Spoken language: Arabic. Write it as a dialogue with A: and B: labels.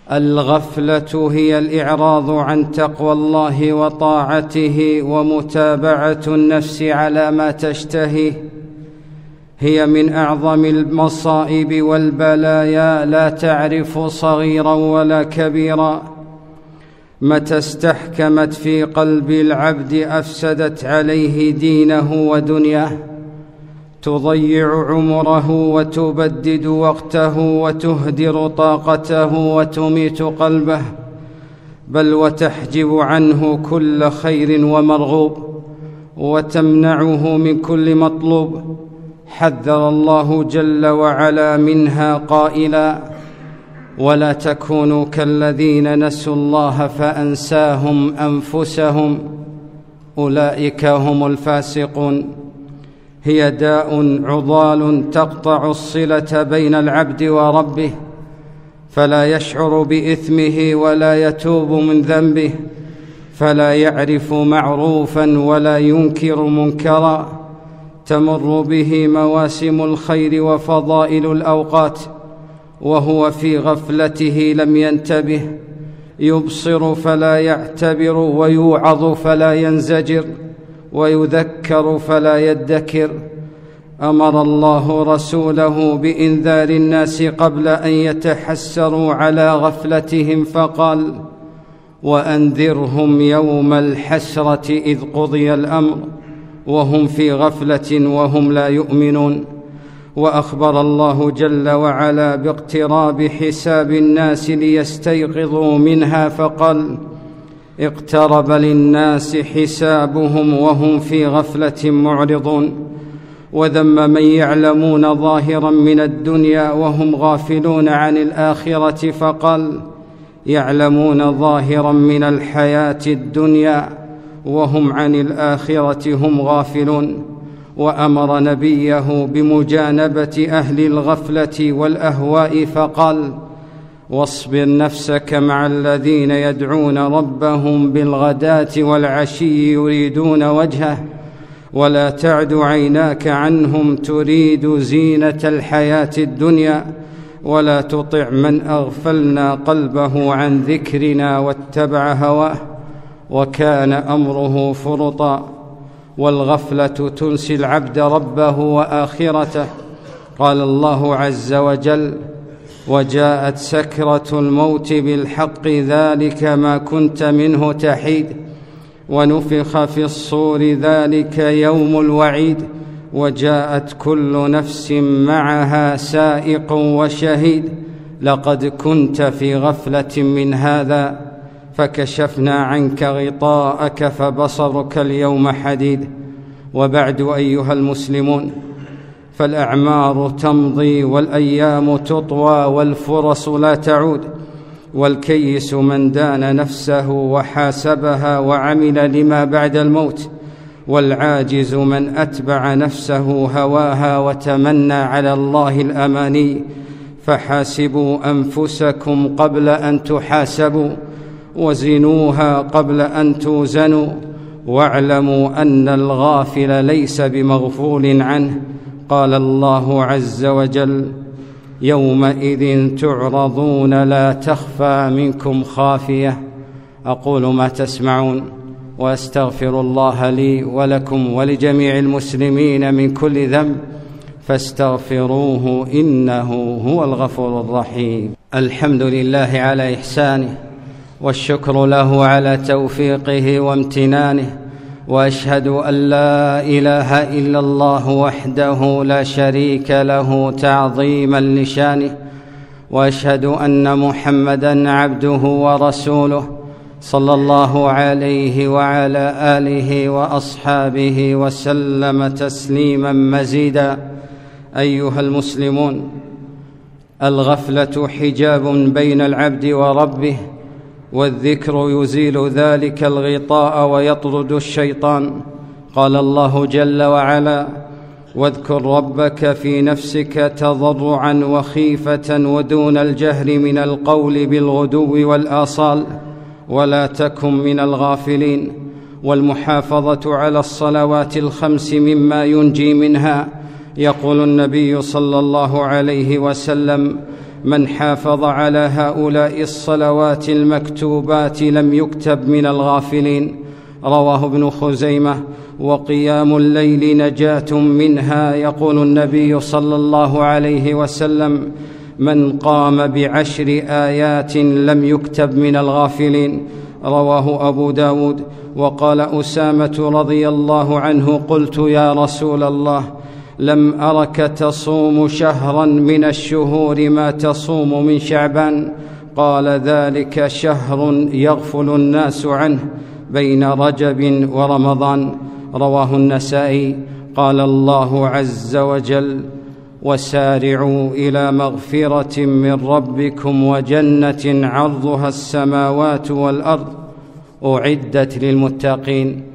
A: الغفلة هي الإعراض عن تقوى الله وطاعته ومتابعة النفس على ما تشتهي. هي من أعظم المصائب والبلايا، لا تعرف صغيرا ولا كبيرا. متى استحكمت في قلب العبد أفسدت عليه دينه ودنياه، تضيع عمره وتبدد وقته وتهدر طاقته وتميت قلبه، بل وتحجب عنه كل خير ومرغوب وتمنعه من كل مطلوب. حذر الله جل وعلا منها قائلا: ولا تكونوا كالذين نسوا الله فأنساهم أنفسهم أولئك هم الفاسقون. هي داء عضال تقطع الصلة بين العبد وربه، فلا يشعر بإثمه ولا يتوب من ذنبه، فلا يعرف معروفا ولا ينكر منكرا. تمر به مواسم الخير وفضائل الأوقات وهو في غفلته لم ينتبه، يبصر فلا يعتبر، ويوعظ فلا ينزجر، ويذكر فلا يدكر. أمر الله رسوله بإنذار الناس قبل أن يتحسروا على غفلتهم فقال: وأنذرهم يوم الحسرة إذ قضي الأمر وهم في غفلة وهم لا يؤمنون. وأخبر الله جل وعلا باقتراب حساب الناس ليستيقظوا منها فقال: اقترب للناس حسابهم وهم في غفلة معرضون. وذم من يعلمون ظاهرا من الدنيا وهم غافلون عن الآخرة فقال: يعلمون ظاهرا من الحياة الدنيا وهم عن الآخرة هم غافلون. وأمر نبيه بمجانبة أهل الغفلة والأهواء فقال: واصبر نفسك مع الذين يدعون ربهم بالغداة والعشي يريدون وجهه ولا تعد عيناك عنهم تريد زينة الحياة الدنيا ولا تطع من أغفلنا قلبه عن ذكرنا واتبع هواه وكان أمره فرطا. والغفلة تنسي العبد ربه وآخرته. قال الله عز وجل: وجاءت سكرة الموت بالحق ذلك ما كنت منه تحيد ونفخ في الصور ذلك يوم الوعيد وجاءت كل نفس معها سائق وشهيد لقد كنت في غفلة من هذا فكشفنا عنك غطاءك فبصرك اليوم حديد. وبعد أيها المسلمون، فالأعمار تمضي والأيام تطوى والفرص لا تعود، والكيس من دان نفسه وحاسبها وعمل لما بعد الموت، والعاجز من أتبع نفسه هواها وتمنى على الله الأماني. فحاسبوا أنفسكم قبل أن تحاسبوا وزنوها قبل أن توزنوا واعلموا أن الغافل ليس بمغفول عنه. قال الله عز وجل: يومئذ تعرضون لا تخفى منكم خافية. أقول ما تسمعون وأستغفر الله لي ولكم ولجميع المسلمين من كل ذنب فاستغفروه إنه هو الغفور الرحيم. الحمد لله على إحسانه والشكر له على توفيقه وامتنانه، وأشهد أن لا إله إلا الله وحده لا شريك له تعظيما لشانه، وأشهد أن محمدًا عبده ورسوله صلى الله عليه وعلى آله وأصحابه وسلم تسليما مزيدا. أيها المسلمون، الغفلة حجاب بين العبد وربه، والذكر يزيل ذلك الغطاء ويطرد الشيطان. قال الله جل وعلا: واذكر ربك في نفسك تضرعا وخيفة ودون الجهر من القول بالغدو والآصال ولا تكن من الغافلين. والمحافظة على الصلوات الخمس مما ينجي منها. يقول النبي صلى الله عليه وسلم: من حافظ على هؤلاء الصلوات المكتوبات لم يكتب من الغافلين. رواه ابن خزيمة. وقيام الليل نجاة منها. يقول النبي صلى الله عليه وسلم: من قام ب10 آيات لم يكتب من الغافلين. رواه أبو داود. وقال أسامة رضي الله عنه: قلت يا رسول الله، لم أرك تصوم شهرا من الشهور ما تصوم من شعبان. قال: ذلك شهر يغفل الناس عنه بين رجب ورمضان. رواه النسائي. قال الله عز وجل: وسارعوا إلى مغفرة من ربكم وجنة عرضها السماوات والأرض أعدت للمتقين.